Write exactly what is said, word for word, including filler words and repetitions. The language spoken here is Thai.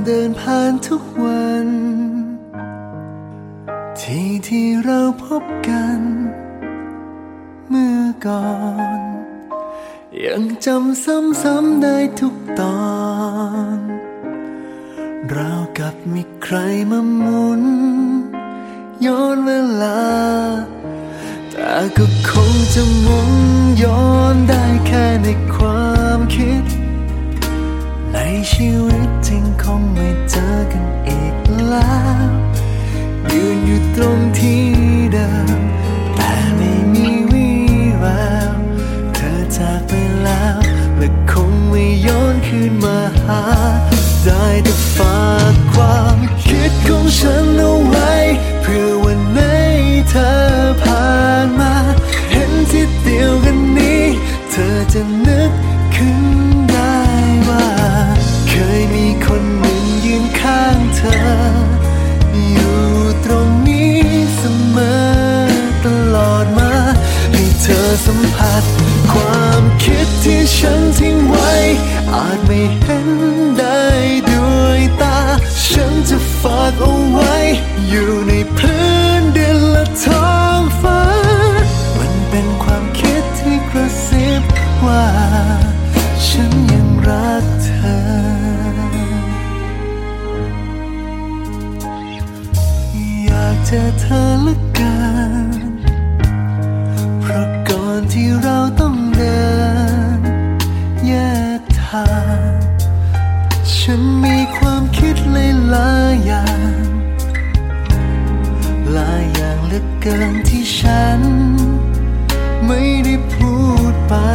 เดินผ่านทุกวันที่ที่เราพบกันเมื่อก่อนยังจำซ้ำๆได้ทุกตอนราวกับมีใครมาหมุนย้อนเวลาแต่ก็คงจะหมุนย้อนได้แค่ในความคิดในชีวิตจริงคงไม่เจอกันอีกแล้วยืนอยู่ตรงที่เดิมแต่ไม่มีวี่แววเธอจากไปแล้วและคงไม่ย้อนคืนมาหาได้แต่ฝากความคิดของฉันเอาไว้เพื่อวันไหนเธอผ่านมาเห็นที่เดียวกันนี้เธอจะนึกขึ้นได้ว่าเคยมีคนหนึ่งยืนข้างเธออยู่ตรงนี้เสมอตลอดมาให้เธอสัมผัสความคิดที่ฉันทิ้งไว้อาจไม่เห็นได้ด้วยตาฉันจะฝากเอาไว้อยู่ในพื้นดินและท้องฟ้ามันเป็นความคิดที่กระซิบว่าฉันยังรักเธออยากเจอเธอเหลือเกินเพราะก่อนที่เราต้องเดินแยกทางฉันมีความคิดหลายๆอย่างหลายอย่างเหลือเกินที่ฉันไม่ได้พูดไป